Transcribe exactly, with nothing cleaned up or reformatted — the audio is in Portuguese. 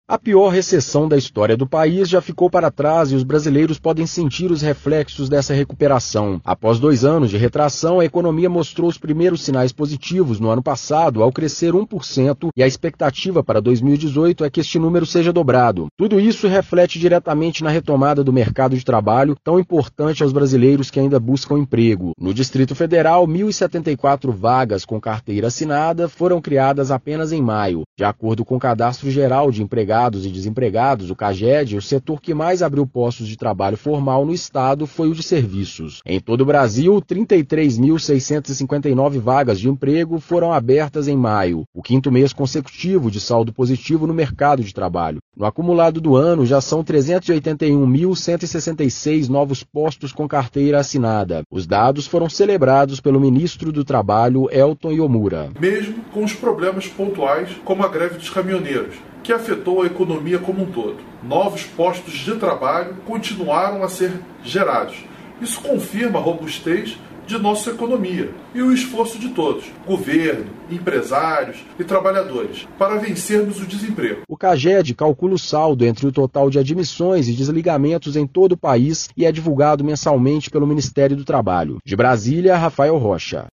A pior recessão da história do país já ficou para trás e os brasileiros podem sentir os reflexos dessa recuperação. Após dois anos de retração, a economia mostrou os primeiros sinais positivos no ano passado, ao crescer um por cento, e a expectativa para dois mil e dezoito é que este número seja dobrado. Tudo isso reflete diretamente na retomada do mercado de trabalho, tão importante aos brasileiros que ainda buscam emprego. No Distrito Federal, mil e setenta e quatro vagas com carteira assinada foram criadas apenas em maio. De acordo com o Cadastro Geral de Empregados e Desempregados, o CAGED, o setor que mais abriu postos de trabalho formal no estado foi o de serviços. Em todo o Brasil, trinta e três mil seiscentas e cinquenta e nove vagas de emprego foram abertas em maio, o quinto mês consecutivo de saldo positivo no mercado de trabalho. No acumulado do ano, já são trezentos e oitenta e um mil cento e sessenta e seis novos postos com carteira assinada. Os dados foram celebrados pelo ministro do Trabalho, Elton Iomura. Mesmo com os problemas pontuais, como a greve dos caminhoneiros, que afetou a economia como um todo. Novos postos de trabalho continuaram a ser gerados. Isso confirma a robustez de nossa economia e o esforço de todos, governo, empresários e trabalhadores, para vencermos o desemprego. O CAGED calcula o saldo entre o total de admissões e desligamentos em todo o país e é divulgado mensalmente pelo Ministério do Trabalho. De Brasília, Rafael Rocha.